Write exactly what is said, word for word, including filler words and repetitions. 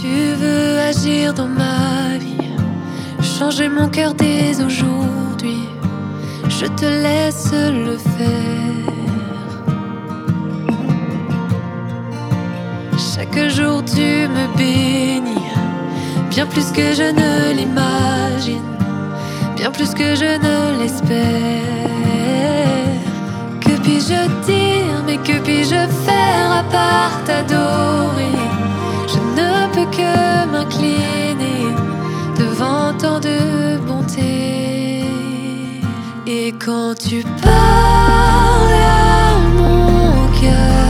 Tu veux agir dans ma vie, changer mon cœur dès aujourd'hui. Je te laisse le faire. Chaque jour tu me bénis, bien plus que je ne l'imagine, bien plus que je ne l'espère. Que puis-je dire, mais que puis-je faire à part t'adorer? Je ne peux que m'incliner devant tant de bonté. Et quand tu parles à mon cœur,